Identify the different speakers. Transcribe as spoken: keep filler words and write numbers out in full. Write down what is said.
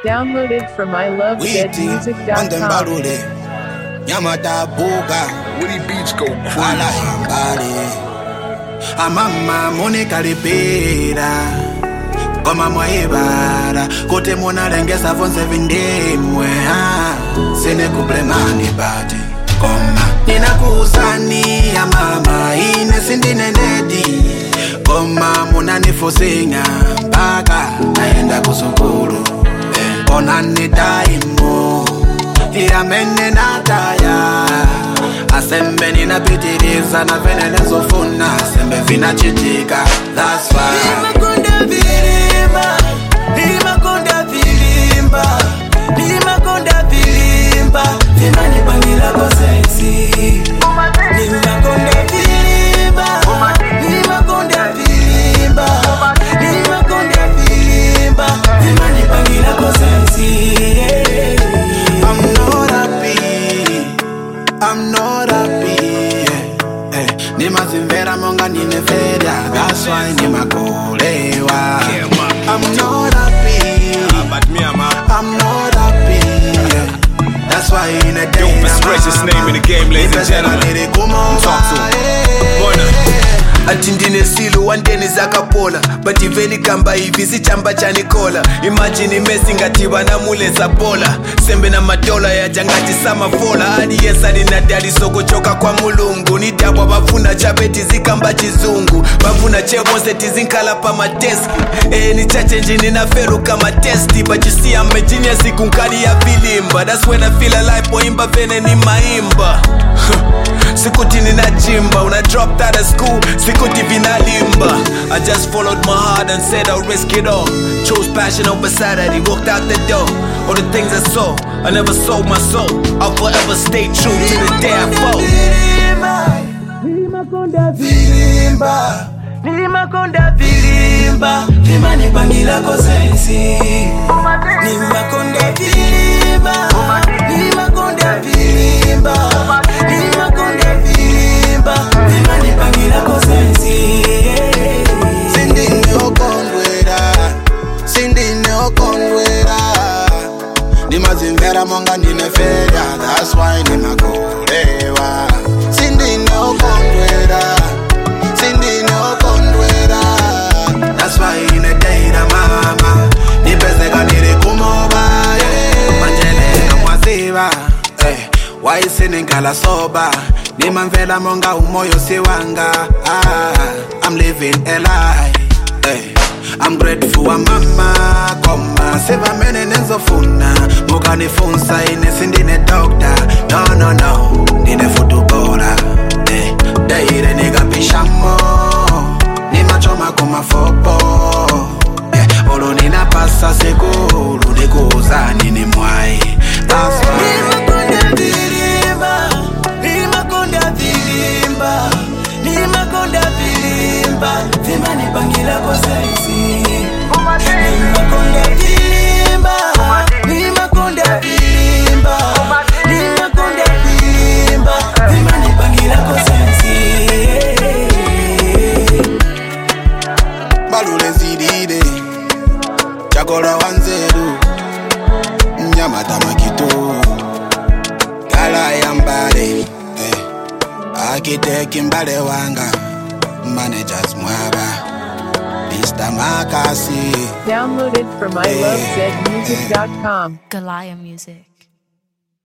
Speaker 1: Downloaded from I love dead music dot com.
Speaker 2: Yamada Boga,
Speaker 3: Woody Beats go crazy.
Speaker 2: Amama Monica Libera, Goma Moebara, Kote Mona Rengesa von seven day Mwea, Sene Kublemani Bati, Goma, Nina Kusani, Amama, Ines Indine Nedi, Goma Mona Nifosinga, Baga, Naenda Kusukuru, Onani Daimo. Iya mene nataya Asembe nina pitiriza na venele zofuna Asembe vina chitika, that's why
Speaker 4: Nima konda vilimba Nima konda vilimba Nima konda vilimba Vima nipangila kwa sensi Nima konda vilimba Nima konda vilimba Nima konda vilimba Vima nipangila kwa sensi
Speaker 2: I'm not happy, I'm not happy, yeah. Hey, Nima zimvera monga nine feria, that's why Nima kolewa. I'm not happy, I'm not happy, yeah. That's why in a day
Speaker 3: Yo, best gracious name in the game, ladies and gentlemen. Talk to him. Morning.
Speaker 4: Atindine silu wandeni zakapola But iveni kamba hivi si chamba cha Nikola Imagine Messi ngatiba na mule za bola Sembe na madola ya jangati sama fola Hadi yesa ni nadali soko choka kwa mulungu Nidabwa bafuna chabeti zikamba chizungu Bafuna chebo seti zinkala pa mateski Eh ni chache njini na feru kama testi But you see I'm a genius ikunkali ya vilimba That's when I feel alive poimba vene ni maimba Sikuti nina jimba When I dropped out of school Sikuti vina limba I just followed my heart and said I'll risk it all Chose passion over Saturday, walked out the door All the things I saw, I never sold my soul I'll forever stay true to the day I fall Nilima konda vilimba Nilima konda vilimba Vima nipangila kwa sensi Nilima konda vilimba Nilima konda vilimba Nilima konda vilimba Vima nipangila kwa sensi
Speaker 2: Sindine okondwera, Sindine okondwera Nima zimvera monga nine feria, that's why Nima kolewa. Sindine okondwera, Sindine okondwera That's why in a day da mama Nipezeka niri kumoba, yeah. Manjele kamwaziva, eh. Why sinin kala soba Nima mvela monga umoyo siwanga, ah. I'm living a lie, eh. I'm grateful wa mama Koma Seva mene nenzofuna Muka nifunsa ine sindine doctor No no no Nine futubora, eh. Deire niga pishamo Nima choma kuma fopo, yeah. Olo nina pasa seguru Nikuza nini mwai That's why
Speaker 4: Nima konda vilimba Nima konda vilimba Nima konda vilimba Vima nipangila kwa sensi Nima konda vilimba Nima konda vilimba Nima konda vilimba Vima nipangila kwa sensi
Speaker 2: Balule zidide Chakora wanzeru Nyamata makitu Gala yambale, eh. Architect mbale wanga Managers mwaba Mister Makasi.
Speaker 1: Downloaded from I love dead music dot com.
Speaker 5: Galaya Music.